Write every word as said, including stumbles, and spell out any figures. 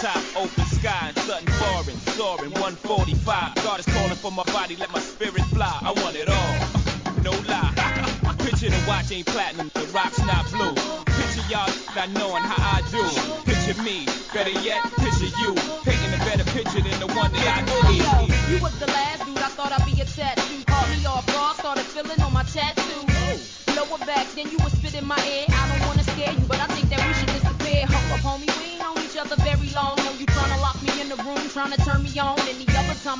top, open sky, and something foreign, soaring, one forty-five. God is calling for my body, let my spirit fly. I want it all, no lie. Picture the watch ain't platinum, the rock's not blue. Picture y'all not knowing how I do. Picture me, better yet, picture you. Painting a better picture than the one that I see. Yo, you was the last dude I thought I'd be attached to. Caught me off guard, started feeling on my tattoo. Lower back, then you was spit in my ear.